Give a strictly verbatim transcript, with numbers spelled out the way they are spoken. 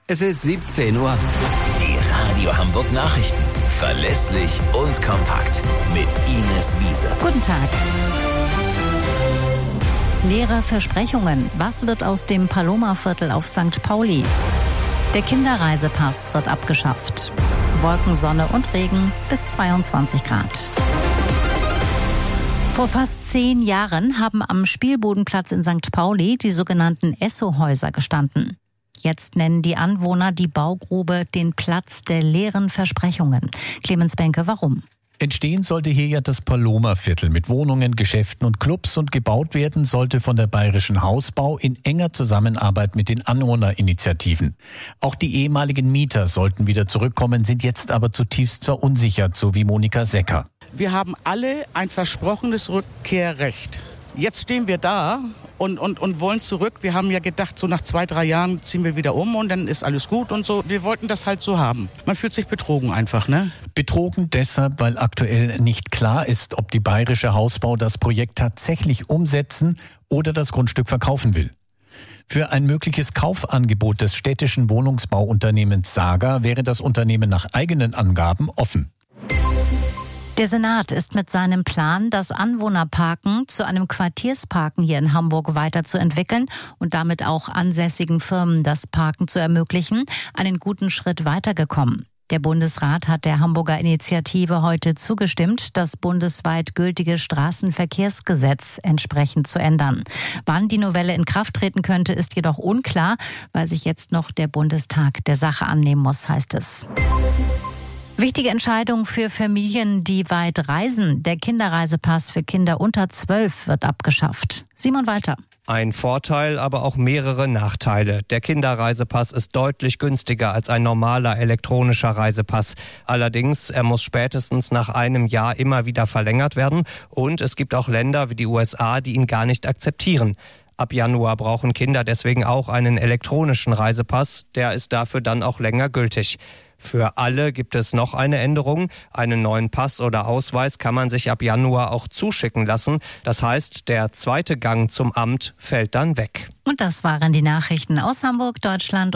Es ist siebzehn Uhr. Die Radio Hamburg Nachrichten. Verlässlich und kompakt. Mit Ines Wiese. Guten Tag. Leere Versprechungen. Was wird aus dem Paloma-Viertel auf Sankt Pauli? Der Kinderreisepass wird abgeschafft. Wolken, Sonne und Regen bis zweiundzwanzig Grad. Vor fast zehn Jahren haben am Spielbodenplatz in Sankt Pauli die sogenannten Esso-Häuser gestanden. Jetzt nennen die Anwohner die Baugrube den Platz der leeren Versprechungen. Clemens Benke, warum? Entstehen sollte hier ja das Paloma-Viertel mit Wohnungen, Geschäften und Clubs und gebaut werden sollte von der Bayerischen Hausbau in enger Zusammenarbeit mit den Anwohnerinitiativen. Auch die ehemaligen Mieter sollten wieder zurückkommen, sind jetzt aber zutiefst verunsichert, so wie Monika Secker. Wir haben alle ein versprochenes Rückkehrrecht. Jetzt stehen wir da und, und, und wollen zurück. Wir haben ja gedacht, so nach zwei, drei Jahren ziehen wir wieder um und dann ist alles gut und so. Wir wollten das halt so haben. Man fühlt sich betrogen einfach, ne? Betrogen deshalb, weil aktuell nicht klar ist, ob die Bayerische Hausbau das Projekt tatsächlich umsetzen oder das Grundstück verkaufen will. Für ein mögliches Kaufangebot des städtischen Wohnungsbauunternehmens Saga wäre das Unternehmen nach eigenen Angaben offen. Der Senat ist mit seinem Plan, das Anwohnerparken zu einem Quartiersparken hier in Hamburg weiterzuentwickeln und damit auch ansässigen Firmen das Parken zu ermöglichen, einen guten Schritt weitergekommen. Der Bundesrat hat der Hamburger Initiative heute zugestimmt, das bundesweit gültige Straßenverkehrsgesetz entsprechend zu ändern. Wann die Novelle in Kraft treten könnte, ist jedoch unklar, weil sich jetzt noch der Bundestag der Sache annehmen muss, heißt es. Wichtige Entscheidung für Familien, die weit reisen. Der Kinderreisepass für Kinder unter zwölf wird abgeschafft. Simon Walter. Ein Vorteil, aber auch mehrere Nachteile. Der Kinderreisepass ist deutlich günstiger als ein normaler elektronischer Reisepass. Allerdings, er muss spätestens nach einem Jahr immer wieder verlängert werden. Und es gibt auch Länder wie die U S A, die ihn gar nicht akzeptieren. Ab Januar brauchen Kinder deswegen auch einen elektronischen Reisepass. Der ist dafür dann auch länger gültig. Für alle gibt es noch eine Änderung. Einen neuen Pass oder Ausweis kann man sich ab Januar auch zuschicken lassen. Das heißt, der zweite Gang zum Amt fällt dann weg. Und das waren die Nachrichten aus Hamburg, Deutschland